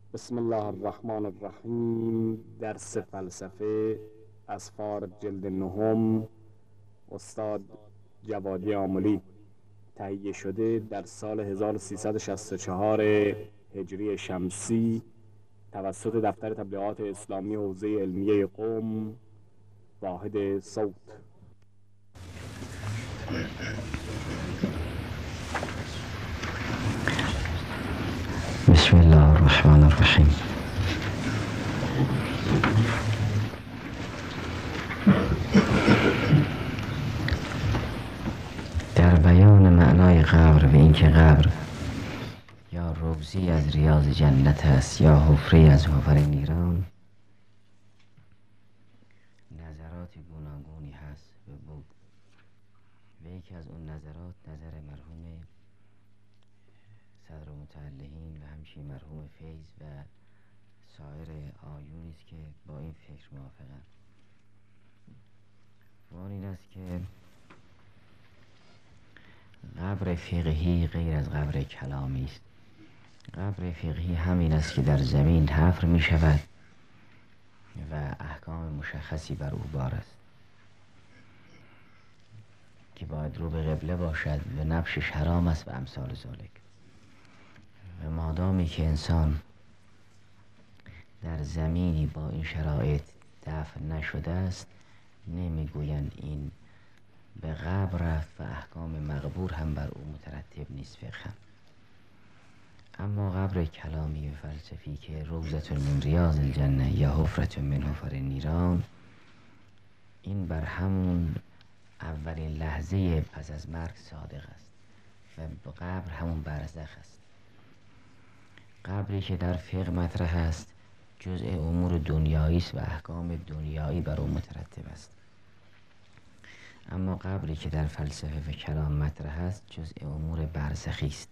بسم الله الرحمن الرحیم. درس فلسفه اسفار جلد نهم، استاد جوادی آملی. تهیه شده در سال 1364 هجری شمسی توسط دفتر تبلیغات اسلامی حوزه علمیه قم، واحد صوت. بسم الله الرحمن الرحیم. در بیان معنای قبر و اینکه قبر یا روضی از ریاض جنت است یا حفره از حفر نیران، نظرات گوناگونی هست و بود و یکی از اون نظرات نظر مرحوم صدر متعلهین و همچنین مرحوم فیض و سایر آیونی است که با این فکر موافقند. و آن این است که قبر فقهی غیر از قبر کلامی است. قبر فقهی همین است که در زمین حفر می شود و احکام مشخصی بر او بار است که باید رو به قبله باشد و نبشش حرام است و امثال ذالک. و مادامی که انسان در زمینی با این شرایط دفن نشده است، نمیگویند این به قبر رفت و احکام مقبور هم بر او مترتب نیست فقها. اما قبر کلامی و فلسفی که روضة من ریاض الجنه یا حفرة من حفر النیران، این بر همون اولین لحظه پس از مرگ صادق است و قبر همون برزخ است. قبری که در فقه مطرح است جزء امور دنیایی است و احکام دنیایی بر او مترتب است. اما قبری که در فلسفه و کلام مطرح است جزء امور برزخی است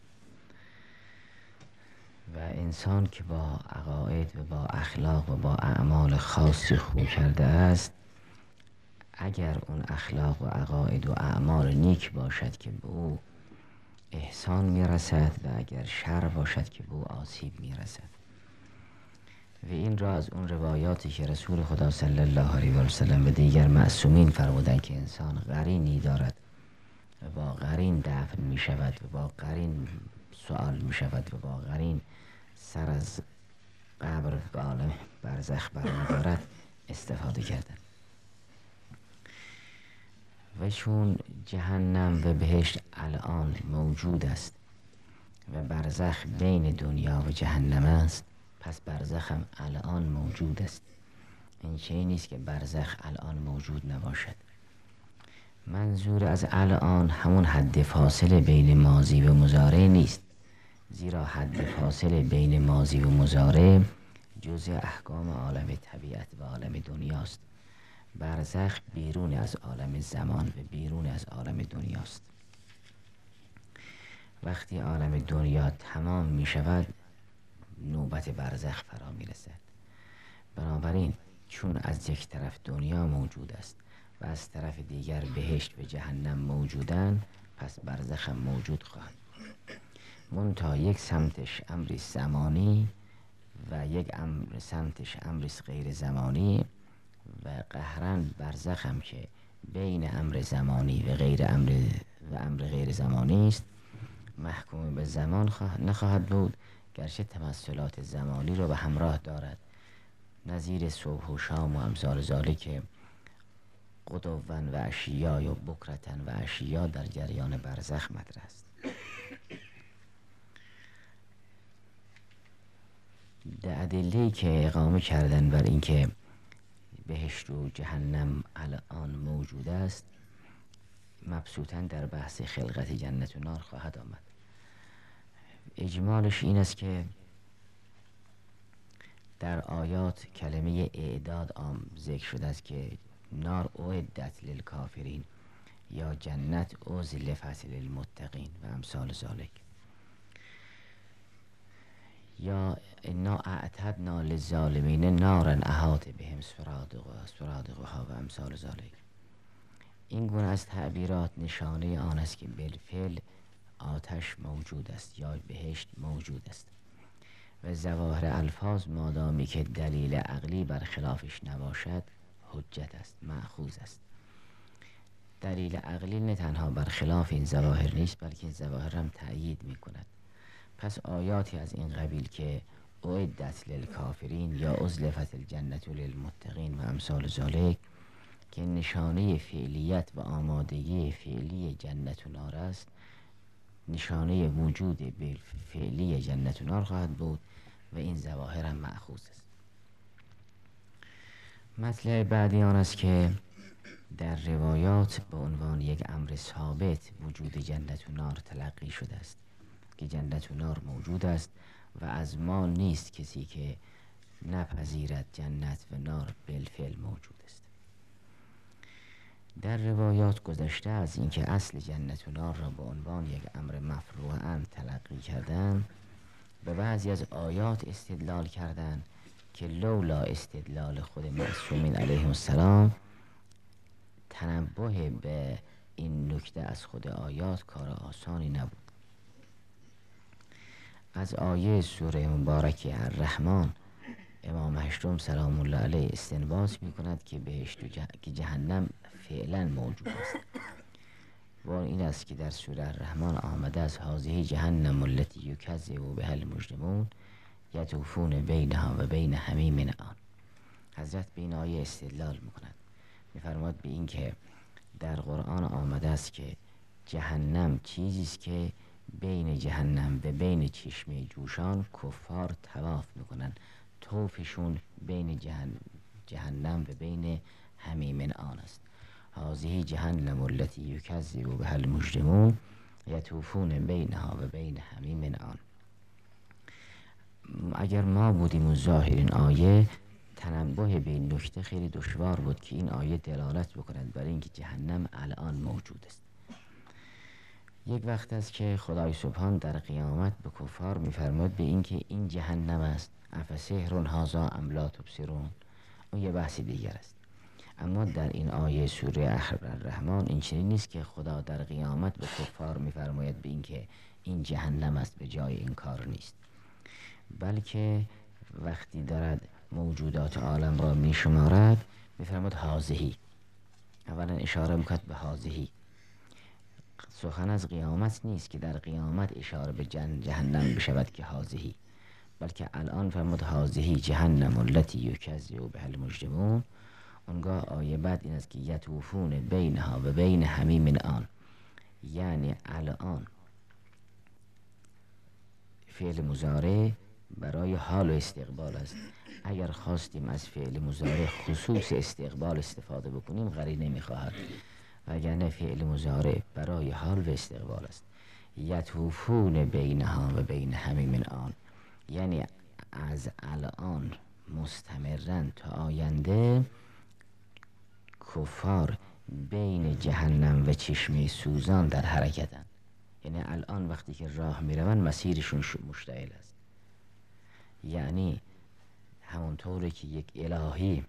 و انسان که با عقاید و با اخلاق و با اعمال خاصی خو کرده است، اگر اون اخلاق و عقاید و اعمال نیک باشد که به او احسان میرسد و اگر شر باشد که به او آسیب میرسد. و این را از اون روایاتی که رسول خدا صلی الله علیه و سلم و دیگر معصومین فرمودند که انسان قرینی دارد و با قرین دفن می شود و با قرین سوال می شود و با قرین سر از قبر به عالم برزخ برمی‌دارد استفاده کردند. و چون جهنم و بهشت الان موجود است و برزخ بین دنیا و جهنم است، پس برزخ هم الان موجود است. این چیزی نیست که برزخ الان موجود نباشد. منظور از الان همون حد فاصله بین ماضی و مضارع نیست، زیرا حد فاصله بین ماضی و مضارع جزء احکام عالم طبیعت و عالم دنیاست. برزخ بیرون از عالم زمان و بیرون از عالم دنیاست. وقتی عالم دنیا تمام می شود نوبت برزخ فرا می رسد. بنابراین چون از یک طرف دنیا موجود است و از طرف دیگر بهشت و جهنم موجودند، پس برزخ هم موجود خواهد. منتها یک سمتش امری زمانی و یک سمتش امری غیر زمانی و قهرن برزخ هم که بین امر زمانی و امر غیر زمانی است، محکوم به زمان نخواهد بود، گرچه تمثلات زمانی رو به همراه دارد، نظیر صبح و شام و امثال ذالک غدوًا و عشیا یا بکرةً و عشیا در جریان برزخ مطرح است. ادله‌ای که اقامه کردن بر اینکه بهشت و جهنم الان موجود است مبسوطاً در بحث خلقت جنت و نار خواهد آمد. اجمالش این است که در آیات کلمه اعداد ذکر شده است که نار اعدت للکافرین یا جنت ازلفت للمتقین و امثال ذالک، یا انا اعتدنا للظالمین نارا احاط بهم سرادقها و امثال ذالک. این گونه از تعبیرات نشانه آن است که بالفعل آتش موجود است یا بهشت موجود است و ظواهر الفاظ مادامی که دلیل عقلی برخلافش نباشد حجت است، مأخوذ است. دلیل عقلی نه تنها برخلاف این ظواهر نیست، بلکه این ظواهر هم تأیید می کند. پس آیاتی از این قبیل که اعدت للکافرین یا ازلفت الجنة للمتقین و امثال ذالک که نشانه فعلیت و آمادگی فعلی جنت و نار است، نشانه وجود فعلی جنت و نار خواهد بود و این ظواهر هم مأخوذ است. مطلب بعدی آن است که در روایات به عنوان یک امر ثابت وجود جنت و نار تلقی شده است که جنت و نار موجود است و از ما نیست کسی که نپذیرد جنت و نار بالفعل موجود است. در روایات گذشته از اینکه اصل جنت و نار را به عنوان یک امر مفروعاً تلقی کردن، به بعضی از آیات استدلال کردند که لولا استدلال خود معصومین علیهم السلام، تنبه به این نکته از خود آیات کار آسانی نبود. از آیه سوره مبارکه الرحمن امام هشتم سلام الله علیه استنباط می کند که بهشت و که جهنم فعلا موجود است و این است که در سوره الرحمن آمده از هذه جهنم التي یکذب بها المجرمون یطوفون بینها و بین حمیم آن. حضرت به این آیه استدلال می کند، می فرماید به این که در قرآن آمده است که جهنم چیزی است که بین جهنم و بین چشمه جوشان کفار طواف میکنن، طوفشون بین جهنم و بین حمیم آن است. هذه جهنم التي یکذب بها المجرمون یطوفون بینها و بین حمیم آن. اگر ما بودیم ظاهر این آیه، تنبه به این نکته خیلی دشوار بود که این آیه دلالت بکند برای اینکه جهنم الان موجود است. یک وقت است که خدای سبحان در قیامت به کفار می‌فرماید به اینکه این جهنم است، افسحر هذا ام لا تبصرون، اون یه بحث دیگر است. اما در این آیه سوره الرحمن این چنین نیست که خدا در قیامت به کفار می‌فرماید به اینکه این جهنم است، به جای این کار نیست، بلکه وقتی دارد موجودات عالم را می‌شمارد می‌فرماید هذه، اولا اشاره می‌کند به هذه. سخن از قیامت نیست که در قیامت اشاره به جهنم بشود که هذه، بلکه الان فرمود هذه جهنم التي یکذب بها المجرمون. اونگاه آیه بعد این است که یطوفون بینها و بین حمیم آن، یعنی الان فعل مضارع برای حال و استقبال است. اگر خواستیم از فعل مضارع خصوص استقبال استفاده بکنیم قرینه میخواهد، وگرنه فعل مضارع برای حال و استقبال است. یطوفون بینها و بین حمیم آن، یعنی از الان مستمراً تا آینده کفار بین جهنم و چشمه سوزان در حرکتند. یعنی الان وقتی که راه میروند مسیرشون مشتعل است. یعنی همونطوری که یک الهی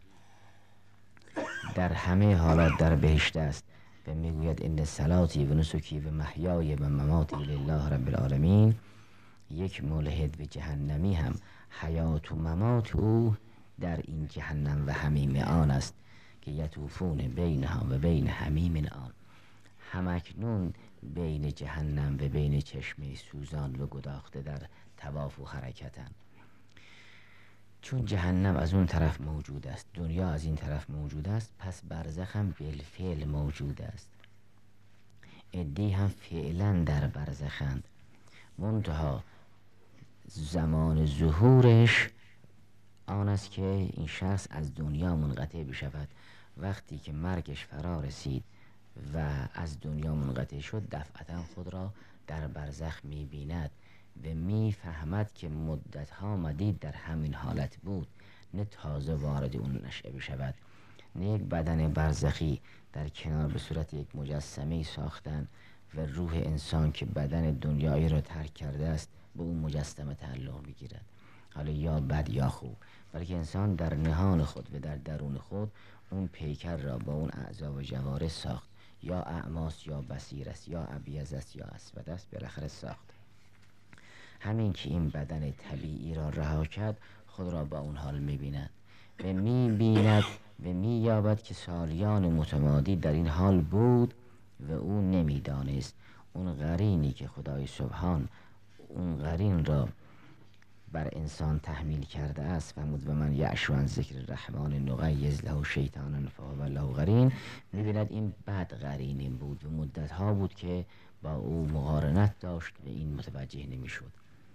در همه حالات در بهشت است و میگوید ان صلاتی و نسکی و محیای و مماتی لله رب العالمین، یک ملحد و جهنمی هم حیات و ممات او در این جهنم و حمیم آن است که یطوفون بینها و بین حمیم آن. همکنون بین جهنم و بین چشمه سوزان و گداخته در طواف و حرکتند. چون جهنم از اون طرف موجود است، دنیا از این طرف موجود است، پس برزخ هم بالفعل موجود است. عده‌ای هم فعلا در برزخند، منتها زمان ظهورش آن است که این شخص از دنیا منقطع بشود. وقتی که مرگش فرا رسید و از دنیا منقطع شد، دفعتا خود را در برزخ می‌بیند و می‌فهمد که مدت‌ها مدید در همین حالت بود، نه تازه وارد اون نشأه بشود. نه یک بدن برزخی در کنار به صورت یک مجسمه ساختن و روح انسان که بدن دنیایی را ترک کرده است به اون مجسمه تعلق می‌گیرد، حالا یا بد یا خوب، بلکه انسان در نهان خود و در درون خود اون پیکر را با اون اعضا و جوارح ساخت، یا اعماس یا بصیر است، یا ابیض است یا اسود است، بالاخره ساخت. همین که این بدن طبیعی را رها کرد خود را با اون حال می‌بیند و می‌بیند و می‌یابد که سالیان متمادی در این حال بود و او نمی‌دانست. اون قرینی که خدای سبحان اون قرین را بر انسان تحمیل کرده است، فرمود و من یعش عن ذکر الرحمن نقیض له شیطانا فهو له قرین، می‌بیند این بد قرینی بود و مدت‌ها بود که با او مقارنت داشت و این متوجه نمی‌شد.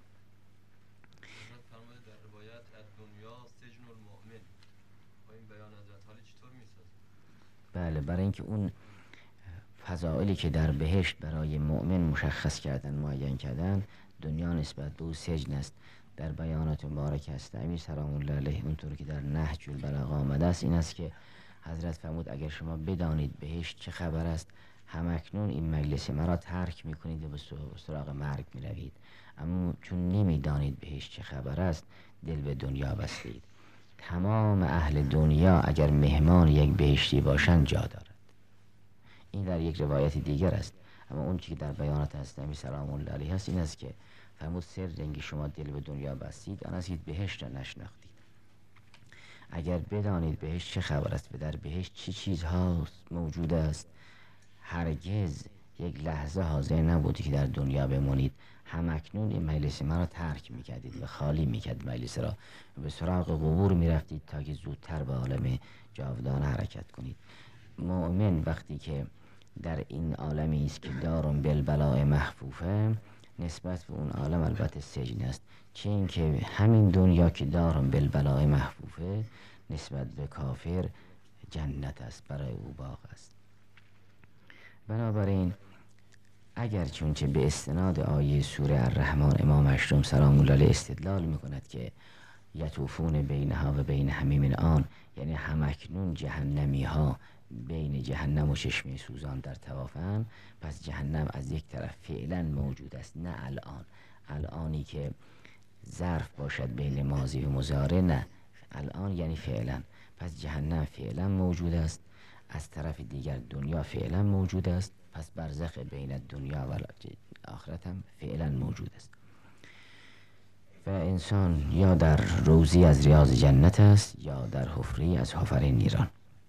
بله، برای اینکه اون فضائلی که در بهشت برای مؤمن مشخص کردن، معین کردن، دنیا نسبت به او سجن است. در بیانات مبارک است امیر سلام الله علیه اونطور که در نهج البلاغه آمده است این است که حضرت فرمود اگر شما بدانید بهشت چه خبر است، همکنون این مجلس مرا ترک میکنید و به سراغ مرگ میروید، اما چون نمیدانید بهشت چه خبر است دل به دنیا بستید. تمام اهل دنیا اگر مهمان یک بهشتی باشند جا دارد. این در یک روایت دیگر است، اما اون که در بیانات هست امیر سلام الله علیه هست این است که فرمود سر اینکه شما دل به دنیا بستید آن است که بهشت را نشناختید. اگر بدانید بهشت چه خبر است و در بهشت چه چیزها موجود است، هرگز یک لحظه حاضر نبودی که در دنیا بمانید. همکنون این مجلس ما را ترک میکردید و خالی میکرد مجلس را و به سراغ قبور میرفتید تا که زودتر به عالم جاودانه حرکت کنید. مؤمن وقتی که در این عالمی است که دارم بالبلاء محفوفه، نسبت به اون عالم البته سجن است، چه این که همین دنیا که دارم بالبلاء محفوفه نسبت به کافر جنت است، برای او باغ است. بنابراین اگر چونچه به استناد آیه سوره الرحمن امام اشرم سلام الله علیه استدلال میکند که یطوفون بینها و بین حمیم آن، یعنی همکنون جهنمی ها بین جهنم و چشمه سوزان در طوافن، پس جهنم از یک طرف فعلا موجود است، نه الانی که ظرف باشد بین ماضی و مضارع، نه الان یعنی فعلا. پس جهنم فعلا موجود است، از طرف دیگر دنیا فعلا موجود است، پس برزخ بین دنیا و آخرت هم فعلا موجود است و انسان یا در روضی از ریاض جنت است یا در حفری از حفر نیران.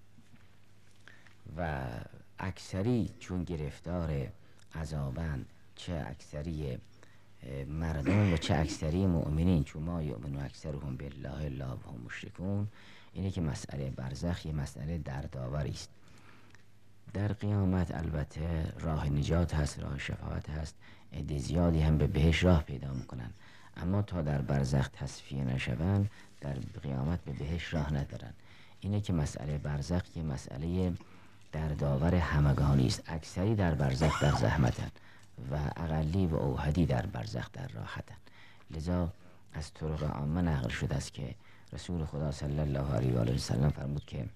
و اکثری چون گرفتار عذابند، چه اکثری مردم و چه اکثری مؤمنین، چون ما یؤمنون اکثرهم بالله الا وهم مشرکون، اینه که مسئله برزخ یه مسئله دردآوری است. در قیامت البته راه نجات هست، راه شفاعت هست، عده زیادی هم به بهشت راه پیدا میکنن، اما تا در برزخ تصفیه نشوند در قیامت به بهشت راه ندارن. اینه که مسئله برزخ یه مسئله دردآور همگانی است. اکثری در برزخ در زحمتن و اقلی و اوحدی در برزخ در راحتن. لذا از طرق عامه نقل شده است که رسول خدا صلی الله علیه و آله و سلم فرمود که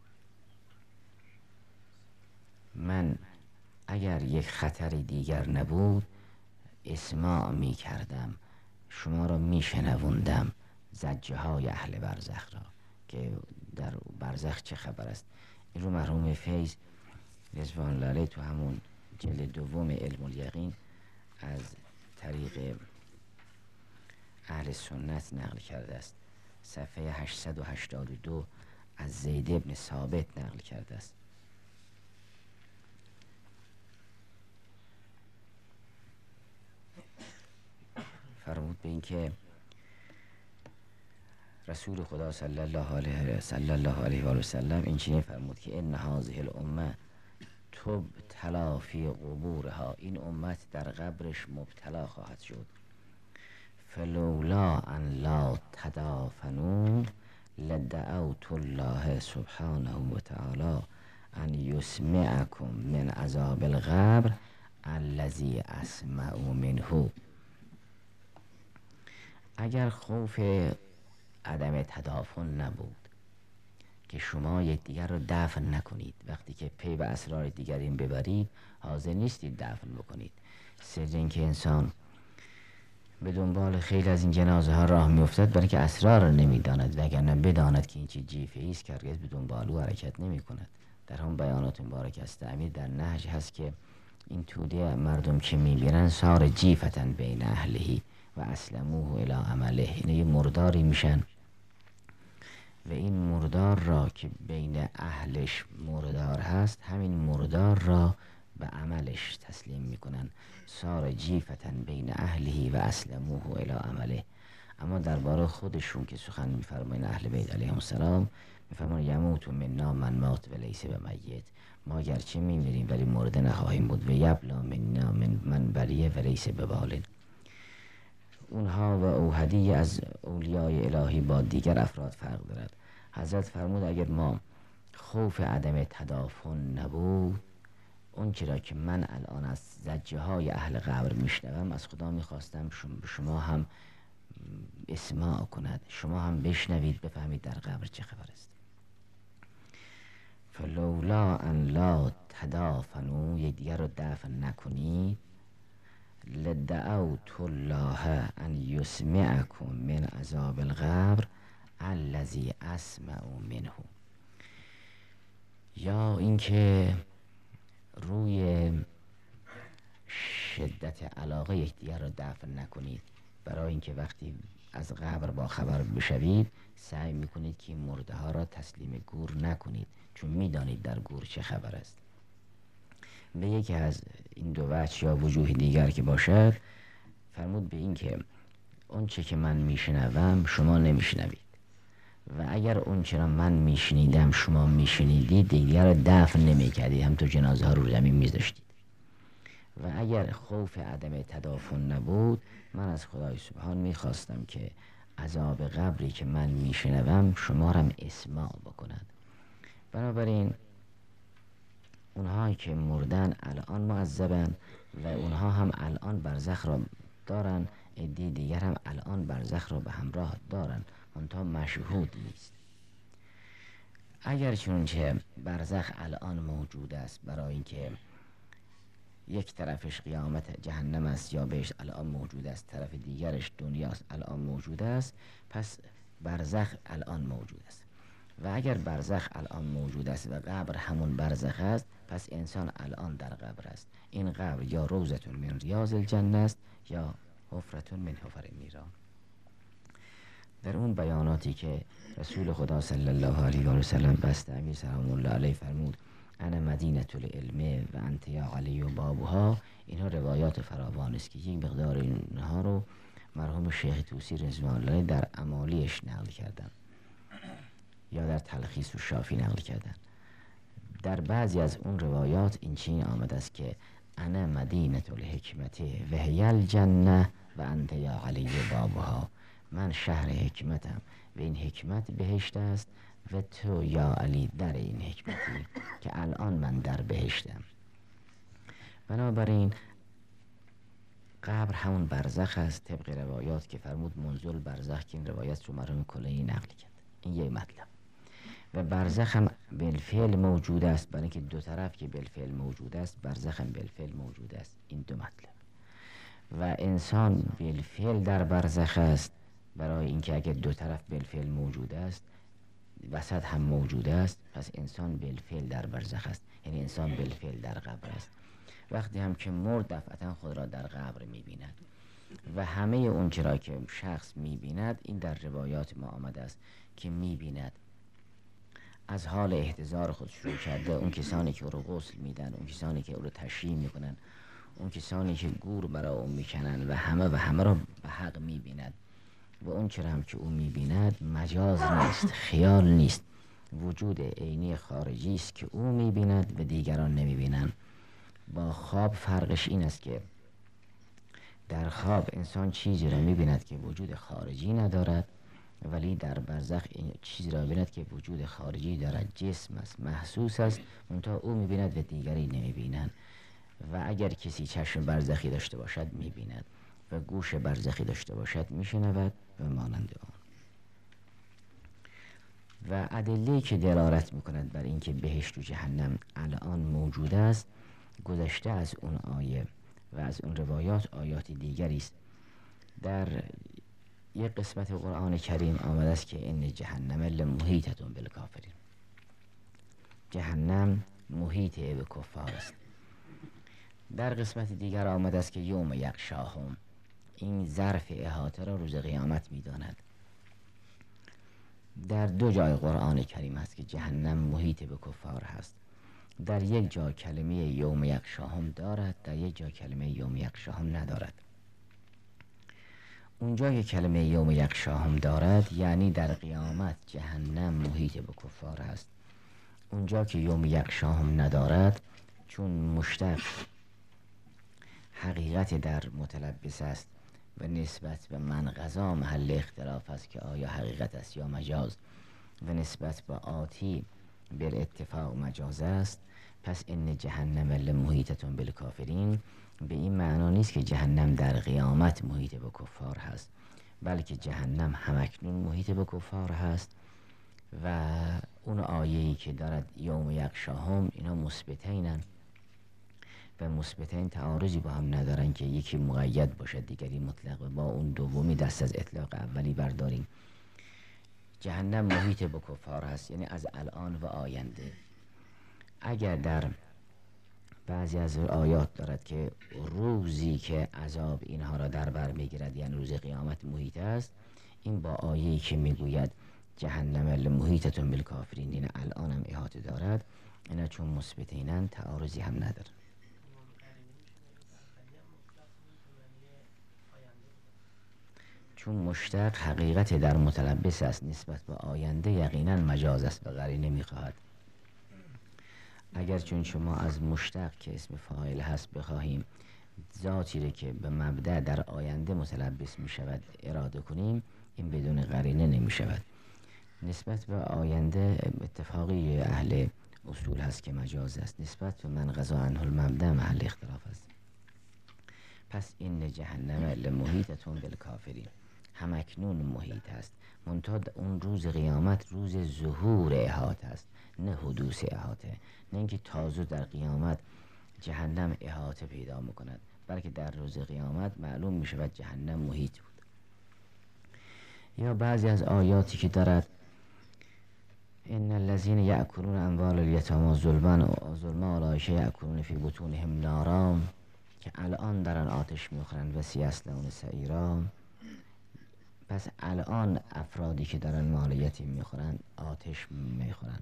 من اگر یک خطر دیگر نبود اسماع می کردم، شما را می شنوندم زجه های اهل برزخ را که در برزخ چه خبر است. این رو مرحوم فیض رضوان الله علیه تو همون جلد دوم علم الیقین از طریق اهل سنت نقل کرده است. صفحه 882 از زید ابن ثابت نقل کرده است. فرمود به این که رسول خدا صلی الله علیه و آله و سلم این چنین فرمود که ان هذه الامه تبتلا فی قبورها، این امت در قبرش مبتلا خواهد شد. فلولا ان لا تدافنوا لدعوت الله سبحانه و تعالی ان یسمعکم من عذاب القبر الذی اسمع منه. اگر خوف عدم تدافن نبود که شما یکدیگر رو دفن نکنید، وقتی که پی به اسرار دیگرین ببرید حاضر نیستید دفن بکنید. سر اینکه انسان به دنبال خیلی از این جنازه ها راه میافتد برای که اسرار رو نمیداند، وگرنه بداند که این چی جیفه ایست که هرگز به دنبال او حرکت نمی کند. در هم بیانات مبارک است امیر در نهج هست که این توده مردم که میبینن سار جیفتن بین اهلهی، و اسلموه الی عمله. اینه یه مرداری میشن و این مردار را که بین اهلش مردار هست، همین مردار را به عملش تسلیم میکنن. صار جیفتن بین اهلی و اسلموه الی عمله. اما درباره خودشون که سخن میفرمایند اهل بیت علیهم السلام، میفرمایند یموت منا من مات و لیس بمیت. ما گرچه میمیریم ولی مرده نخواهیم بود. و یبلا منا من بلیه و لیس ببالن. اونها و اوحدی از اولیای الهی با دیگر افراد فرق دارد. حضرت فرمود اگر ما خوف عدم تدافن نبود، اون چرا که من الان از زجه های اهل قبر میشنوم، از خدا میخواستم شما هم اسماع کند، شما هم بشنوید، بفهمید در قبر چه خبر است. فلولا ان لا تدافنوا، یکدیگر رو دفن نکنید، لدعوت الله ان یسمعکم من عذاب القبر الذی اسمع منه. یا اینکه روی شدت علاقه یکدیگر را دفن نکنید، برای اینکه وقتی از قبر با خبر بشوید سعی میکنید که مرده ها را تسلیم گور نکنید، چون میدانید در گور چه خبر است. به یکی از این دو وجه یا وجوه دیگر که باشد، فرمود به این که اون چه که من میشنوم شما نمیشنوید، و اگر اون چرا من میشنیدم شما میشنیدید، دیگر را دفن نمیکردید، هم تو جنازه ها رو زمین میذاشتید. و اگر خوف عدم تدافن نبود، من از خدای سبحان میخواستم که عذاب قبری که من میشنوم شما را اسماع بکند. بنابراین اونهایی که مردن الان معذبن و اونها هم الان برزخ را دارن، عده دیگر هم الان برزخ را به همراه دارن، منتها مشهود نیست. اگر چنانچه برزخ الان موجود است برای اینکه یک طرفش قیامت جهنم است یا بهش الان موجود است، طرف دیگرش دنیاست الان موجود است، پس برزخ الان موجود است. و اگر برزخ الان موجود است و قبر همون برزخ است، پس انسان الان در قبر است. این قبر یا روضة من ریاض الجنه است یا حفرة من حفر النیران. در اون بیاناتی که رسول خدا صلی الله علیه و سلم بست امیر سلام الله علیه فرمود انا مدینة العلم و انت یا علی و بابها، اینها روایات فراوان است که یک مقدار اینها رو مرحوم شیخ طوسی رضوان الله در امالیش نقل کردن یا در تلخیص و شافی نقل کردن. در بعضی از اون روایات این چنین آمده است که انا مدینة الحکمت و هی الجنه و انت یا علی و بابها، من شهر حکمتم و این حکمت بهشت است و تو یا علی در این حکمتی که الان من در بهشتم. بنابراین قبر همون برزخ است طبق روایات که فرمود منزل برزخ، که این روایت رو مرحوم کلینی نقل کرد. این یک مطلب. و برزخ هم بالفعل موجود است، برای اینکه دو طرف که بالفعل موجود است، برزخ هم بالفعل موجود است. این دو مطلب. و انسان بالفعل در برزخ است، برای اینکه اگر دو طرف بالفعل موجود است وسط هم موجود است، پس انسان بالفعل در برزخ است، یعنی انسان بالفعل در قبر است. وقتی هم که مرد دفعتا خود را در قبر می‌بیند و همه اون چرا که شخص می‌بیند، این در روایات ما آمده است که می‌بیند از حال احتضار خود شروع کرده، اون کسانی که او رو غسل میدن، اون کسانی که او رو تشییع میکنن، اون کسانی که گور برای او میکنن و همه را به حق می‌بیند. و اون چرا هم که او می‌بیند مجاز نیست، خیال نیست، وجود عینی خارجی است که او می‌بیند و دیگران نمی‌بینند. با خواب فرقش این است که در خواب انسان چیزی را می‌بیند که وجود خارجی ندارد، ولی در برزخ این چیزی را می‌بیند که وجود خارجی دارد، جسم است، محسوس است، منتها او می‌بیند و دیگری نمی‌بینند. و اگر کسی چشم برزخی داشته باشد می‌بیند و گوش برزخی داشته باشد میشنود و مانند آن. و ادله‌ای که دلالت میکند بر اینکه بهشت و جهنم الان موجود است گذشته از اون آیه و از اون روایات آیات دیگری است. در یک قسمت قرآن کریم آمده است که ان جهنم لمحیطة بالکافرین، جهنم محیط به کفار است. در قسمت دیگر آمده است که یوم یغشاهم، این ظرف احاطه را روز قیامت می‌داند. در 2 جای قرآن کریم هست که جهنم محیط به کفار هست. در یک جا کلمه یوم یغشاهم دارد، در یک جا کلمه یوم یغشاهم ندارد. اونجا که کلمه یوم یغشاهم دارد یعنی در قیامت جهنم محیط به کفار هست. اونجا که یوم یغشاهم ندارد، چون مشتق حقیقت در متلبس است و نسبت به منقضا محل اختلاف است که آیا حقیقت است یا مجاز، و نسبت به آتی بالاتفاق مجاز است، پس این جهنم لمحیطة بالکافرین به این معنا نیست که جهنم در قیامت محیط به کفار هست، بلکه جهنم همکنون محیط به کفار هست. و اون آیه‌ای که دارد یوم یغشاهم، اینا مثبتینن و مثبتین تعارضی با هم ندارن که یکی مقید باشه دیگری مطلق، و با اون دومی دست از اطلاق اولی برداریم. جهنم محیط به کفار هست یعنی از الان و آینده. اگر در بعضی از آیات دارد که روزی که عذاب اینها را در بر میگیرد یعنی روز قیامت محیط است، این با آیه‌ای که میگوید جهنم لمحیطة بالکافرین این الان هم احاطه دارد، اینا چون مثبتینن تعارضی هم نداره. چون مشتق حقیقت در متلبس است نسبت به آینده یقینا مجاز است و قرینه میخواهد. اگر چون شما از مشتق که اسم فاعل هست بخواهیم ذاتی را که به مبدأ در آینده متلبس می شود اراده کنیم، این بدون قرینه نمی شود. نسبت به آینده اتفاقی اهل اصول هست که مجاز است، نسبت به من قضا عنه المبدأ محل اختلاف است. پس این جهنم لمحیطة بالکافرین همکنون محیط است، منتها اون روز قیامت روز ظهور احاطه است، نه حدوث احاطه، نه اینکه تازه در قیامت جهنم احاطه پیدا میکند، بلکه در روز قیامت معلوم میشود جهنم محیط بود. یا بعضی از آیاتی که دارد ان الذين يأكلون اموال اليتامى ظلما اولئک یأکلون فی بطونهم نارا، که الان دارن آتش میخورن و سیصلون سعیرا. پس الان افرادی که دارن مال یتیم میخورن آتش میخورن.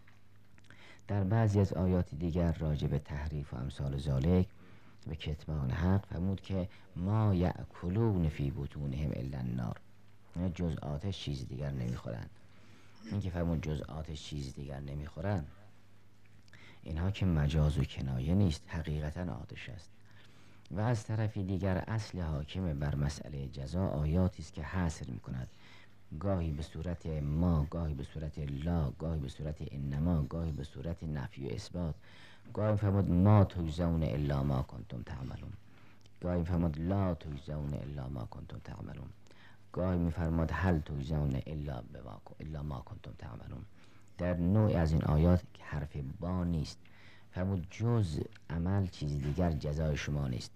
در بعضی از آیات دیگر راجع به تحریف و امثال ذالک و کتمان حق فرمود که ما یأکلون فی بطونهم الا النار، جز آتش چیز دیگر نمیخورن. این که فرمود جز آتش چیز دیگر نمیخورن، اینها که مجاز و کنایه نیست، حقیقتا آتش است. و از طرفی دیگر اصل حاکم بر مسئله جزا آیاتی است که حصر میکند، گاهی به صورت ما، گاهی به صورت لا، گاهی به صورت انما، گاهی به صورت نفی و اثبات. گاهی فرمود ما تجزون الا ما کنتم تعملون، گاهی فرمود لا تجزون الا ما کنتم تعملون، گاهی میفرماد هل تجزون الا ما کنتم تعملون. در نوع از این آیات که حرف با نیست، فرمود جز عمل چیز دیگر جزای شما نیست.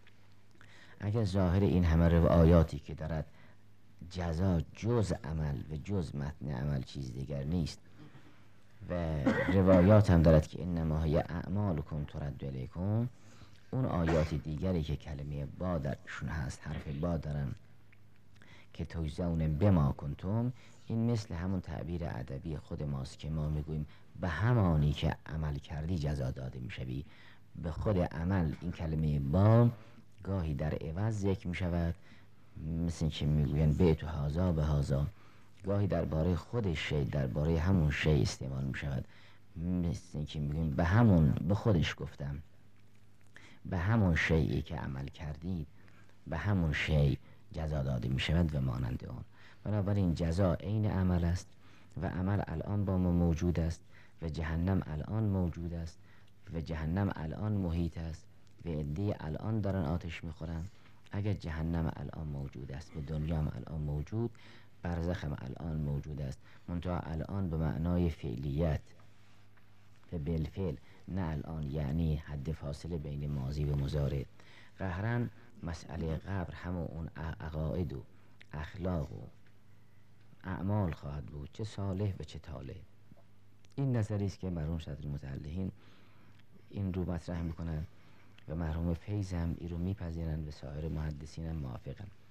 اگر ظاهر این همه آیاتی که دارد جزا جز عمل و جز متن عمل چیز دیگر نیست، و روایات هم دارد که انما هی اعمالکم ترد الیکم، اون آیات دیگری که کلمه با درشون هست، حرف با دارن که تجزون بما کنتم، این مثل همون تعبیر ادبی خود ماست که ما میگوییم به همانی که عمل کردی جزا داده میشوی. به خود عمل این کلمه با گاهی در عوض ذکر میشود، مثل که میگوین بیت هذا به هذا، گاهی درباره خود شی درباره همون شی استعمال میشود، مثل که میگوین به همون، به خودش گفتم، به همون شیئی که عمل کردید به همون شی جزا داده میشود و مانند آن. بنابراین جزا عین عمل است و عمل الان با ما موجود است و جهنم الان موجود است و جهنم الان محیط است و عده‌ای الان دارن آتش میخورن. اگر جهنم الان موجود است و دنیا هم الان موجود، برزخ هم الان موجود است، منتها الان به معنای فعلیت و بالفعل، نه الان یعنی حد فاصله بین ماضی و مضارع. قهرن مسئله قبر همون اون عقاید و اخلاق و اعمال خواهد بود، چه صالح و چه طالح. این نظری است که مرحوم صدر متعلقین این رو مطرح میکنن و مرحوم فیض هم این رو میپذیرن و سایر محدثین هم موافقن.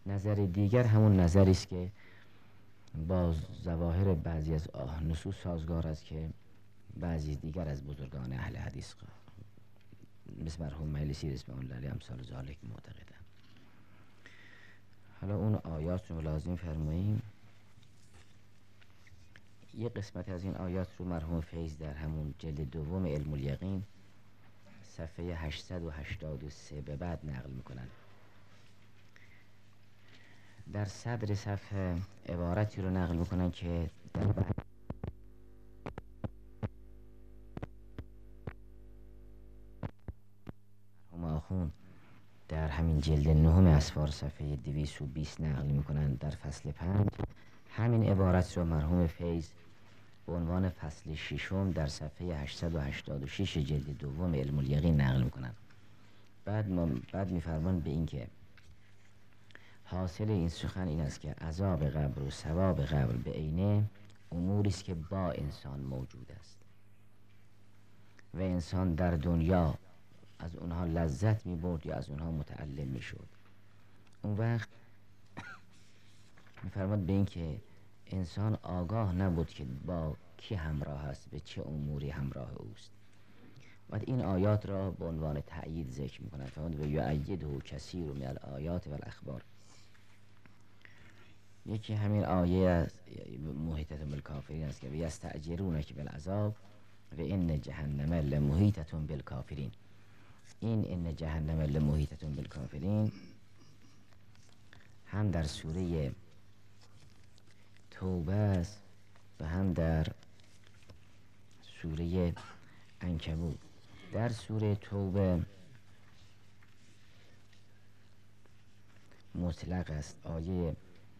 نظر دیگر همون نظری است که با ظواهر بعضی از نصوص سازگار است که بعضی دیگر از بزرگان اهل حدیث مثل مرحوم مجلسی رضوان الله علیه امثال ذالک معتقدند. حالا اون آیات رو ملاحظه فرماییم. یه قسمت از این آیات رو مرحوم فیض در همون جلد دوم علم الیقین صفحه 883 به بعد نقل میکنن. در صدر صفحه عبارتی رو نقل میکنن که در بعد مرحوم آخوند در همین جلد نهم اسفار صفحه 220 نقل میکنن. در فصل 5 همین عبارت رو مرحوم فیض به عنوان فصل 6 در صفحه 886 جلد دوم علم الیقین نقل میکنن. بعد میفرمان به این که حاصل این سخن این است که عذاب قبر و ثواب قبر به عینه اموری است که با انسان موجود است و انسان در دنیا از اونها لذت می‌برد یا از اونها متعلم می‌شد. اون وقت می‌فرماد به این که انسان آگاه نبود که با کی همراه است، به چه اموری همراه اوست. بعد این آیات را به عنوان تأیید ذکر می‌کنند. فرمود و یؤیده کثیر من الآیات و الاخبار. یکی همین آیه از محیطة بالکافرین است که یستعجلونک بالعذاب و ان جهنم لمحیطة بالکافرین. این ان جهنم لمحیطة بالکافرین هم در سوره توبه است و هم در سوره عنکبوت. در سوره توبه مطلق است. آیه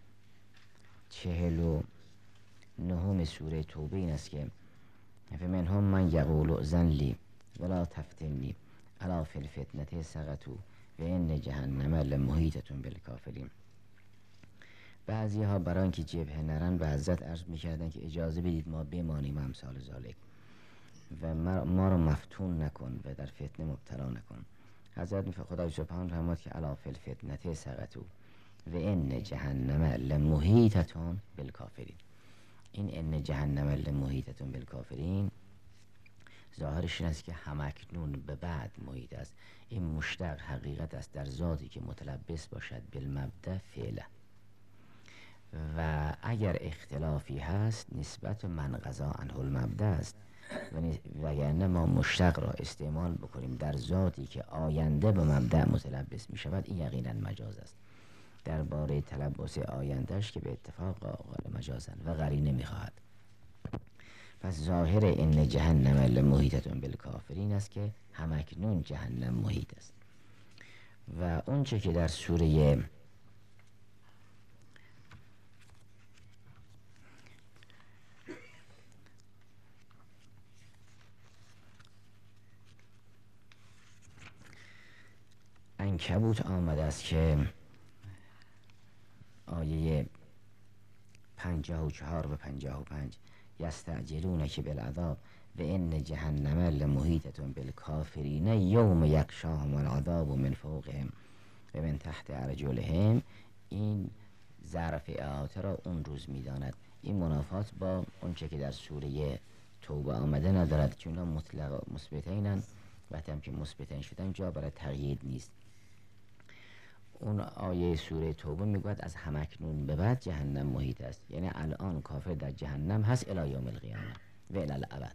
49 سوره توبه این است که فمنهم من یقول ائذن لی ولا تفتنی الا فی الفتنة سقطوا و ان جهنم لمحیطة بالکافرین. بعضی ها برای اینکه جبهه نرن به حضرت عرض میکردن که اجازه بدید ما بمانیم امثال ذالک و ما رو مفتون نکن و در فتنه مبتلا نکن. حضرت خدای سبحان فرمود که الا فی الفتنة سقطوا و ان جهنم لمحیطة بالکافرین. این ان جهنم لمحیطة بالکافرین ظاهرش این است که همکنون به بعد محیط است. این مشتق حقیقت است در ذاتی که متلبس باشد بالمبدأ فعلا و اگر اختلافی هست نسبت من قضا عنه المبدأ است و اگر ما مشتق را استعمال بکنیم در ذاتی که آینده به مبدأ متلبس می شود این یقینا مجاز است. درباره تلبس آیندهش که به اتفاق قائل مجازن و قرینه می خواهد. پس ظاهر ان جهنم لمحیطة بالکافرین است که همکنون جهنم محیط است. و اون چه که در سوره عنکبوت آمده است که آیه 54 و 55 یستعجلونک بالعذاب و ان جهنم لمحیطة بالکافرین یوم یغشاهم العذاب من فوقهم و من تحت ارجلهم. این ظرف احاطه را اون روز میداند. این منافات با اون چه که در سوره توبه آمده ندارد که اونا مطلق مثبتینن وقتی هم که مثبتین شدن جا برای تقیید نیست. اون آیه سوره توبه میگوید از همکنون به بعد جهنم محیط است، یعنی الان کافر در جهنم هست الی یوم القیامه و الی الابد.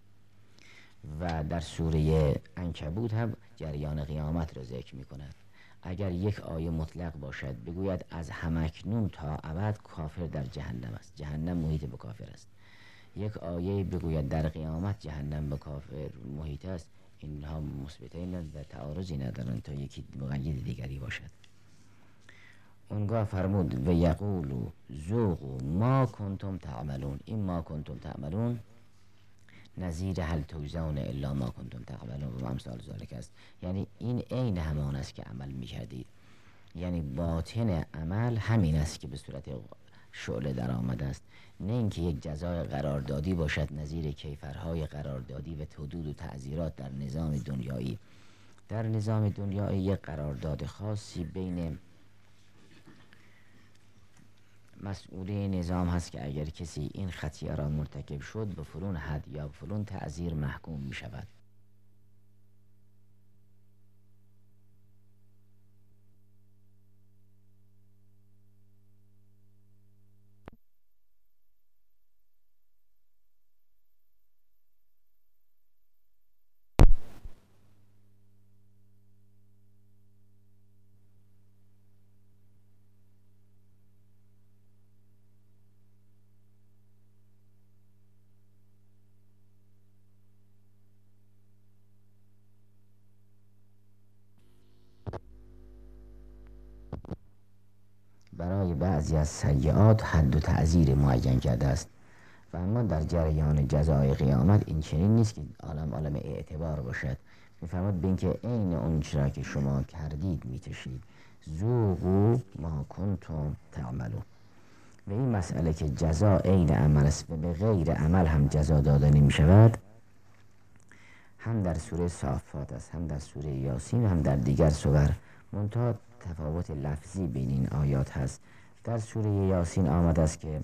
و در سوره عنکبوت هم جریان قیامت را ذکر میکند. اگر یک آیه مطلق باشد بگوید از همکنون تا ابد کافر در جهنم است، جهنم محیط به کافر است. یک آیه بگوید در قیامت جهنم به کافر محیط است، اینها مثبتین و تعارضی ندارند تا یکی مقید دیگری باشد. اونگاه فرمود و یقولوا ذوقوا ما کنتم تعملون. این ما کنتم تعملون نظیر هل تجزون الا ما کنتم تعملون و امثال ذالک است. یعنی این عین همان است که عمل میکردید. یعنی باطن عمل همین است که به صورت شعله در آمده است، نه اینکه یک جزای قراردادی باشد نظیر کیفرهای قراردادی و حدود و تعزیرات در نظام دنیایی. در نظام دنیایی یک قرارداد خاصی بین مسئوله نظام هست که اگر کسی این خطیه را مرتکب شد به فلان حد یا به فلان تعزیر محکوم می شود. برای بعضی از سیئات حد و تعزیر معین کرده است و اما در جریان جزای قیامت این چنین نیست که عالم اعتبار باشد. می‌فرماید به اینکه عین اون چرا که شما کردید می‌چشید، ذوقوا ما کنتم تعملون. و این مسئله که جزا عین عمل است و به غیر عمل هم جزا داده نمی‌شود، هم در سوره صافات است، هم در سوره یاسین، هم در دیگر سور. منتها تفاوت لفظی بین این آیات هست. در سوره یاسین آمده است که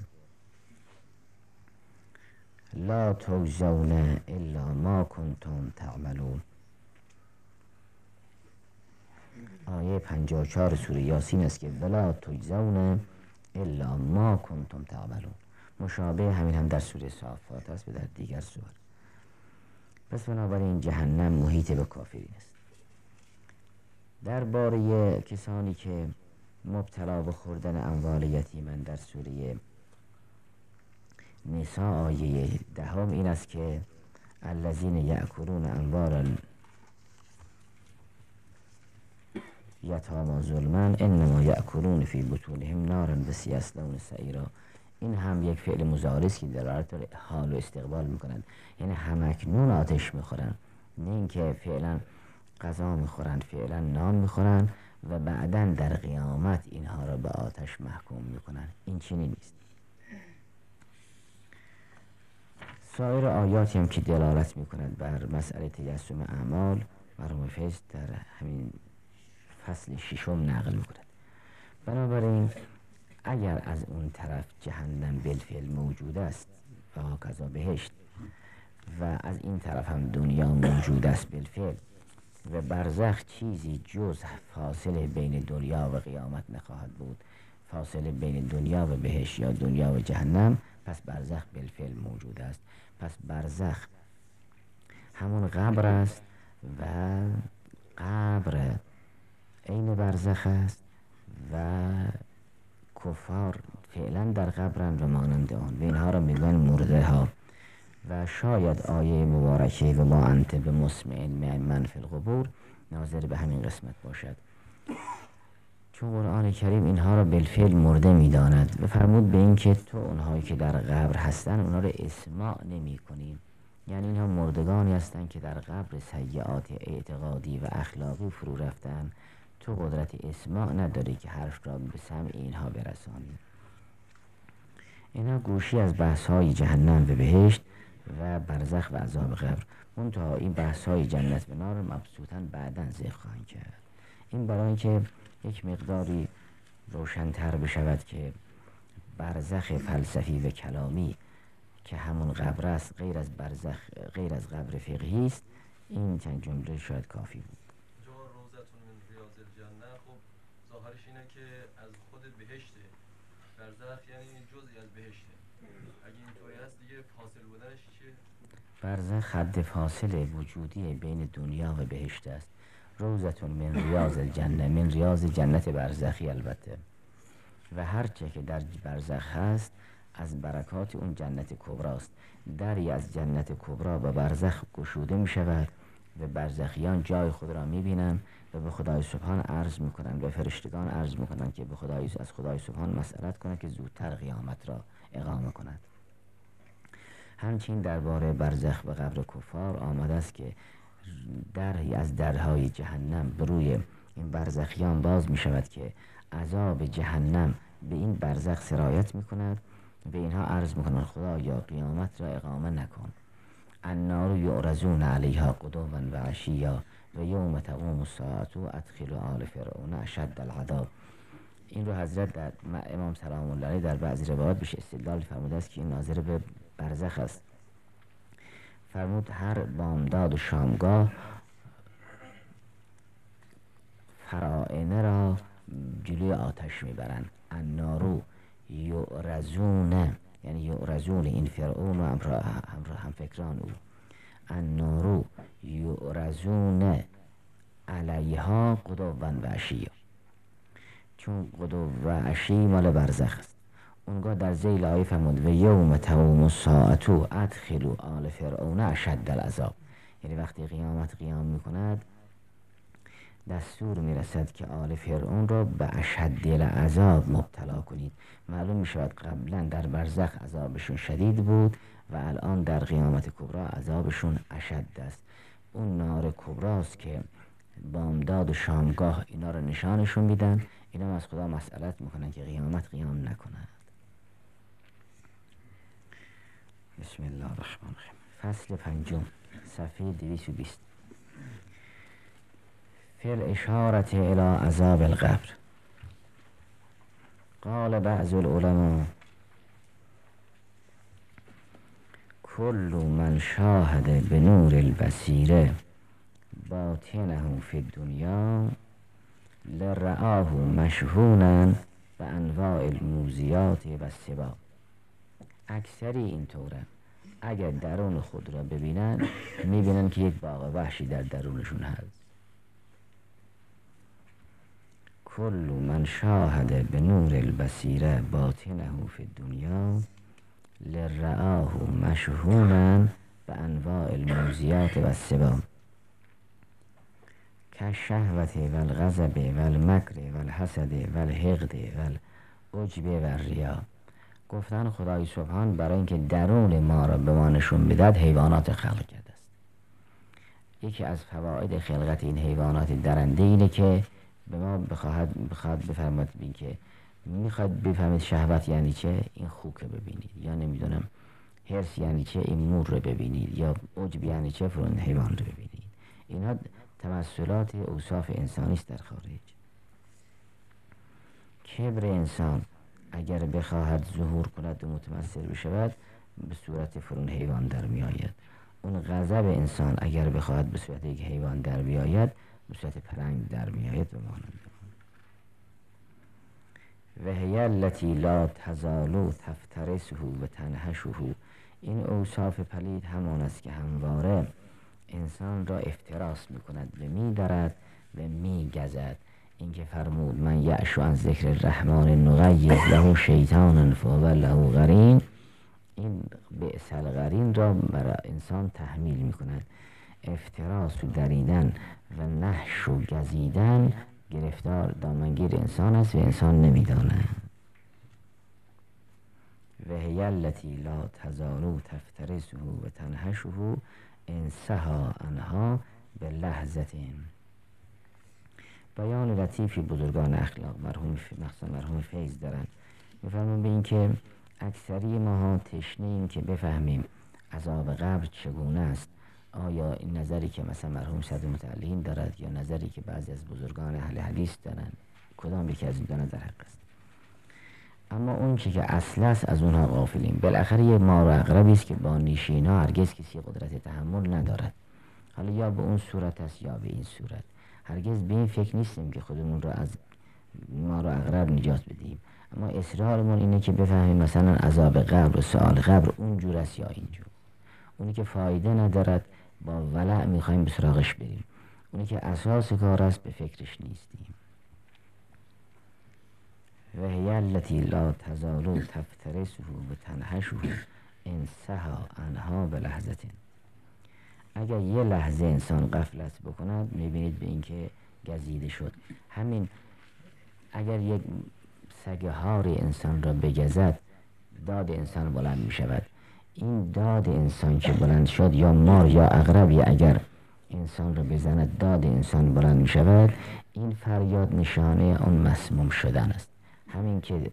لا تجزون الا ما کنتم تعملون. آیه 54 سوره یاسین است که ولا تجزون الا ما کنتم تعملون. مشابه همین هم در سوره صافات است و در دیگر سور. پس بنابراین جهنم محیط به کافرین است. درباره کسانی که مبتلا به خوردن اموال یتیمن در سوره نساء آیه 10 این است که الذین یأکلون اموال الیتامی ظلما انما یأکلون فی بطونهم نارا و سیصلون سعیرا. این هم یک فعل مضارع است که دلالت حال و استقبال میکنند، یعنی همکنون آتش میخورن، نه اینکه فعلا غذا میخورن، فعلا نان میخورن و بعدا در قیامت اینها را به آتش محکوم میکنن. این چنین نیست. سایر آیاتی هم که دلالت میکنند بر مسئله تجسم اعمال مرحوم فیض در همین فصل 6 نقل میکنند. بنابراین اگر از اون طرف جهنم بالفعل موجود است و هکذا بهشت، و از این طرف هم دنیا موجود است بالفعل، و برزخ چیزی جز فاصله بین دنیا و قیامت نخواهد بود، فاصله بین دنیا و بهشت یا دنیا و جهنم، پس برزخ بالفعل موجود است. پس برزخ همون قبر است و قبر عین برزخ است و کفار فعلا در قبرن و مانند آن و اینها را میگن مرده ها. و شاید آیه مبارکه و ما انت بمسمع من فی القبور ناظر به همین قسمت باشد، چون قرآن کریم اینها را بالفعل مرده میداند و فرمود به این که تو اونهایی که در قبر هستن اونها را اسماع نمی کنیم، یعنی اینها مردگانی هستند که در قبر سیئات اعتقادی و اخلاقی فرو رفتن. تو قدرت اسماع نداری که حرف را به سمع اینها برسانی. اینها گوشی از بحث های جهنم و بهشت و برزخ و عذاب قبر. منتها این بحث های جنت و نار مبسوطاً بعداً ذکر خواهیم کرد. این برای اینکه یک مقداری روشن‌تر بشود که برزخ فلسفی و کلامی که همون قبر است غیر از برزخ، غیر از قبر فقهی است. این چند جمله شاید کافی بود. جا روزتون من ریاض الجنه، خب ظاهرش اینه که از خود بهشته، برزخ یعنی جزئی از بهشته. اگه اینطوری هست دیگه فاصل بودنش چیه؟ برزخ حد فاصله وجودی بین دنیا و بهشت است. روزتون من ریاض الجنه، من ریاض جنت برزخی البته، و هر چه که در برزخ هست از برکات اون جنت کبراست. دری از جنت کبرا به برزخ گشوده می شود و برزخیان جای خود را می بینند و به خدای سبحان عرض می کنند و فرشتگان عرض می کنند که به از خدای سبحان مسئلت کنند که زودتر قیامت را اقامه کند. همچنین درباره برزخ و قبر کفار آمده است که دری از درهای جهنم به روی این برزخیان باز می شود که عذاب جهنم به این برزخ سرایت می کند. به اینها عرض می کند خدا یا قیامت را اقامه نکن. النار یعرضون علیها غدوا و عشیا و یوم تقوم الساعة ادخلوا آل فرعون اشد العذاب. این رو حضرت در امام سلام الله علیه در بعضی روایات بهش استدلال فرموده است که این ناظر به برزخ است. فرمود هر بامداد و شامگاه فرائنه را جلوی آتش میبرند. النارو یعرضون، یعنی یعرضون این فرعون و هم فکران او. النارو یعرضون علیها غدوا و عشیا، چون غدو و عشی مال برزخ است. اونگاه در ذیل آیه فرمود و یوم تقوم الساعة ادخلوا آل فرعون اشد العذاب، یعنی وقتی قیامت قیام میکند دستور میرسد که آل فرعون را به اشد العذاب مبتلا کنید. معلوم میشود قبلا در برزخ عذابشون شدید بود و الان در قیامت کبری عذابشون اشد است. اون نار کبراست که بامداد و شامگاه اینا رو نشانشون میدن، اینا از خدا مسئلت میکنن که قیامت قیام نکنند. بسم الله الرحمن الرحیم. فصل پنجم، صفحه 220. فی الاشارة الی عذاب القبر. قال بعض العلماء كل من شاهد بنور البصیره باطنه فی الدنیا لرآه مشحونا بانواع الموذیات و السبا. اکثری اینطوره، اگر درون خود را ببینن میبینن که یک باغ وحشی در درونشون هست. کل من شاهد بنور البصیره باطنه فی الدنیا لرآه مشحونا بانواع الموذیات و السبا کالشهوة و الغضب و المکر و الحسد و الحقد و العجب و الریا. گفتن خدای سبحان برای اینکه درون ما را به ما نشون میدهد حیوانات خلق کرده است. یکی از فواید خلقت این حیوانات درنده اینه که به ما بخواد بفرماید بین که میخواد بفهمید شهوت یعنی چه، این خوک ببینید، یا نمیدونم حرص یعنی چه، این مور رو ببینید، یا عجب یعنی چه، فرون حیوان رو ببینید. اینها تمثلات اوصاف انسانی است در خارج. کبر انسان اگر بخواهد ظهور کند و متمثل بشود به صورت فرون حیوان در می آید. اون غضب انسان اگر بخواهد به صورت یک حیوان در بیاید به صورت پلنگ در می آید و مانند و هی التی لا تزال تفترسه و تنهشه. این اوصاف پلید همان است که همواره انسان را افتراس می کند و می درد و می گزد. این که فرمود من یعش عن ذکر الرحمن نقیض له شیطانا فهو له قرین، این بئس القرین را برای انسان تحمیل می کند. افتراس و دریدن و نحش و گزیدن گرفتار دامنگیر انسان است و انسان نمیداند. و هی التی لا تزال تفترسه و تنهشه انسها عنها به لحظه. بیان لطیفی بزرگان اخلاق مرحوم فیض دارند. میفرمون به این که اکثری ماها تشنه ایم که بفهمیم عذاب قبر چگونه است. آیا این نظری که مثلا مرحوم صدر متعلقین دارد یا نظری که بعضی از بزرگان اهل حدیث دارند، کدام یکی از این دو نظر حق است؟ اما اون چی که اصل است از اونها غافلیم. بالاخره یه مار و عقربی است که با نیشینا هرگز کسی قدرت تحمل ندارد. حالا یا به اون صورت است یا به این صورت. هرگز به این فکر نیستیم که خودمون رو از مار و عقرب نجات بدیم، اما اصرارمون اینه که بفهمیم مثلا عذاب قبر و سؤال قبر اونجور است یا اینجور. اونی که فایده ندارد با ولع میخوایم به سراغش بریم، اونی که اساس کار است به فکرش نیستیم. و هی التی لا تزال تفترسه و تنهشه انسها عنها به لحظه. اگر یه لحظه انسان غفلت بکند میبینید به اینکه گزیده شد. همین اگر یک سگهار انسان را بگزد داد انسان بلند میشود. این داد انسان که بلند شد، یا مار یا عقربی اگر انسان را بزند داد انسان بلند میشود، این فریاد نشانه اون مسموم شدن است. همین که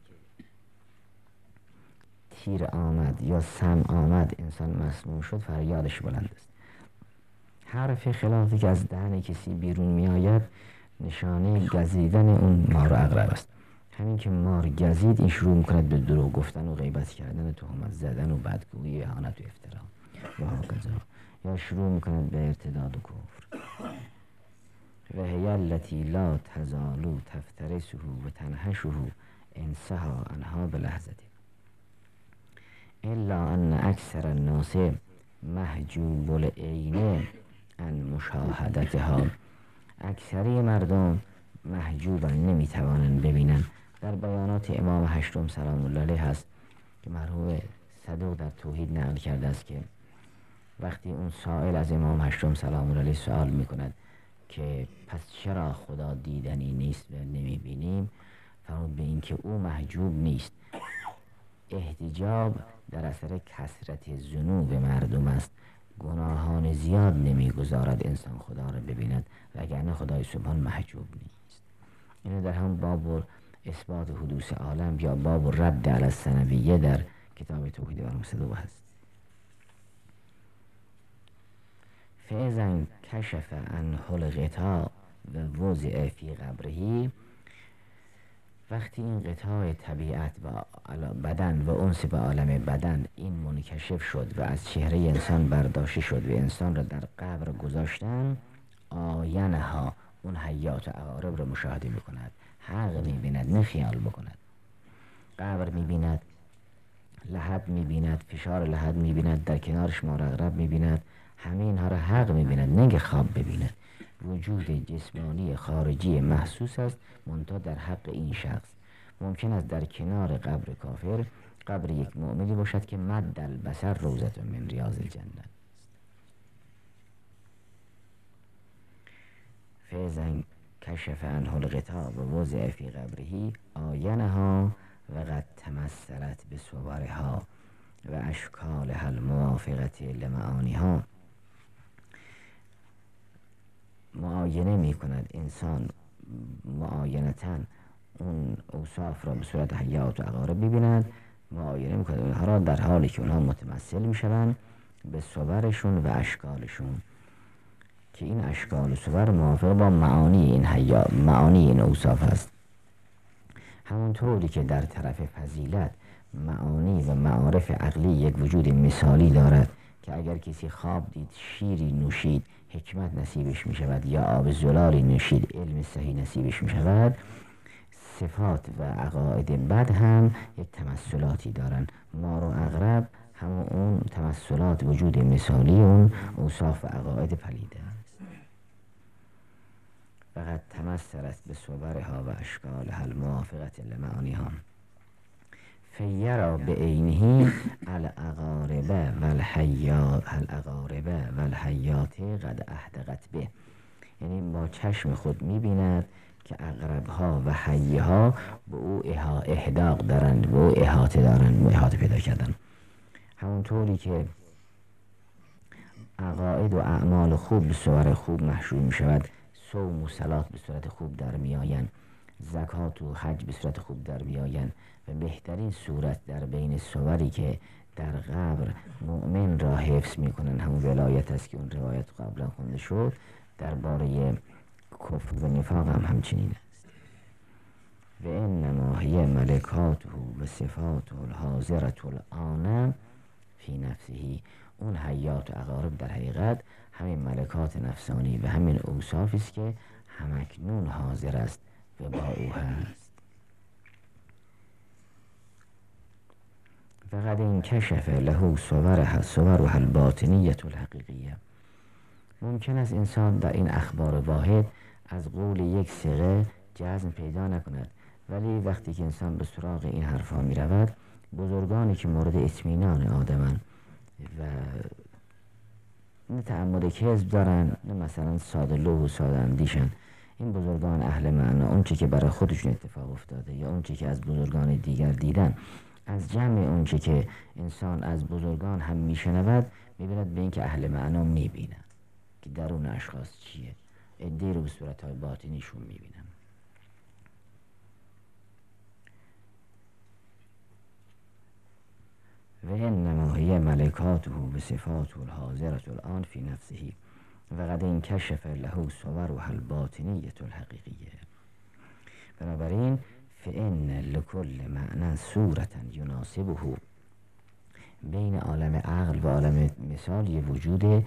تیر آمد یا سم آمد انسان مسموم شد فریادش بلند است. حرف خلافی که از دهن کسی بیرون می آید نشانه گزیدن اون مار و عقرب است. همین که مار گزید این شروع میکند به دروغ گفتن و غیبت کردن و تهمت زدن و بدگویی، اهانت و افترا و هکذا، یا شروع میکند به ارتداد و کفر. و هی التی لا تزالو تفترسه و تنهشه انسها عنها بلحظته الا ان اکثر الناس محجوب العین عن مشاهدتها. اکثری مردم محجوبن، نمیتوانند ببینن. در بیانات امام هشتم سلام الله علیه هست که مرحوم صدوق در توحید نقل کرده است که وقتی اون سائل از امام هشتم سلام الله علیه سوال میکند که پس چرا خدا دیدنی نیست و نمیبینیم، فرمود به این که او محجوب نیست. احتجاب در اثر کثرت ذنوب مردم است. گناهان زیاد نمیگذارد انسان خدا را ببیند، وگرنه خدای سبحان محجوب نیست. اینه در هم باب اثبات حدوث عالم یا باب رد علی الثنویه در کتاب توحید مرحوم صدوق هست. فاذا کشف عنه الغطاء و وضع فی قبره، وقتی این غطای طبیعت و بدن و انس به عالم بدن این منکشف شد و از چهره انسان برداشته شد و انسان را در قبر گذاشتن، آینها، اون حیات و عقارب را مشاهده میکند. حق میبیند، نه خیال بکند. قبر میبیند، لحد میبیند، فشار لحد میبیند، در کنارش مار عقرب میبیند. همه اینها را حق میبیند، نه خواب ببیند. وجود جسمانی خارجی محسوس است، منتها در حق این شخص. ممکن است در کنار قبر کافر قبر یک مؤمنی باشد که مد البصر روضة من ریاض الجنه. فاذا کشف عنه الغطاء و وضع فی قبره آینها و قد تمثلت بصورها و اشکالها الموافقه لمعانیها. معاینه می کند انسان معاینتاً اون اوصاف را به صورت حیات و عقارب ببیند. معاینه می کند اونها را در حالی که اونها متمثل می شوند به صورشون و اشکالشون، که این اشکال و صور موافق با معانی این حیات، معانی این اوصاف است. همونطوری که در طرف فضیلت معانی و معارف عقلی یک وجود مثالی دارد که اگر کسی خواب دید شیری نوشید حکمت نصیبش می شود، یا آب زلالی نوشید علم صحیح نصیبش می شود، صفات و عقاید بد هم یک تمثلاتی دارند. مار و عقرب همون اون تمثلات وجود مثالی اون اوصاف و عقاید پلیده است. فقط تمثلت به صورها و اشکالها الموافقه لمعانیها فیرا به عینه العقارب و الحیات قد احدقت به. یعنی با چشم خود می‌بیند که عقرب‌ها و حیّها به او احداق دارند، به او احاطه دارند، احاطه پیدا کردن. همونطوری که عقاید و اعمال خوب به صور خوب محشور می شود، صوم و صلات به صورت خوب در می آیند، زکات و حج به صورت خوب در می آیند، و بهترین صورت در بین صوری که در قبر مؤمن را حفظ می کنند همون ولایت است که اون روایت قبلا خونده شد. درباره کفر و نفاق هم همچنین است. و انما هی ملکاته و صفاته الحاضرة الآن فی نفسه. اون حیات و عقارب در حقیقت همین ملکات نفسانی و همین اوصافی است که همکنون حاضر است و با او هست. فقد انکشف له صورها الباطنیة الحقیقیه. ممکن است انسان در این اخبار واحد از قول یک صیغه جزم پیدا نکند، ولی وقتی که انسان به سراغ این حرفها می رود، بزرگانی که مورد اطمینان آدمند و نه تعمد کذب دارن، نه مثلا ساده لوح و ساده اندیشن، این بزرگان اهل معنا اونچه که برای خودشون اتفاق افتاده یا اونچه که از بزرگان دیگر دیدن، از جمع اونچه که انسان از بزرگان هم میشنود میبیند به این که اهل معنا میبینن که درون اشخاص چیه. عده‌ای رو به صورتهای باطنیشون میبینن. و انما هی ملکاته و صفاته الحاضرة الآن فی نفسه و قد انکشف له صورها الباطنیة الحقیقیه. بنابراین فی فان لکل معنی صورتا یناسبه. بین عالم عقل و عالم مثال یه وجود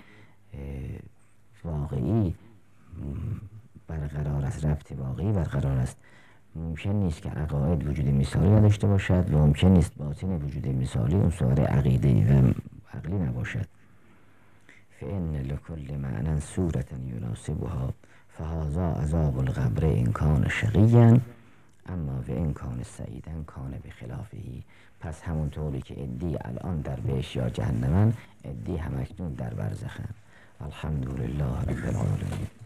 واقعی برقرار است، ربط واقعی برقرار است. ممکن نیست که عقاید وجود مثالی نداشته باشد و ممکن نیست باطن وجود مثالی اون صور عقیده‌ای و عقلی نباشد. فإن لكل معنى صورة يناسبها فهذا عذاب القبر إن كان شقيا اما و ان کان سعیدا کان بخلافه. پس همونطوری که عدی الان در بهشت یا جهنمن، عدی همکنون در برزخن. الحمدلله رب العالمین.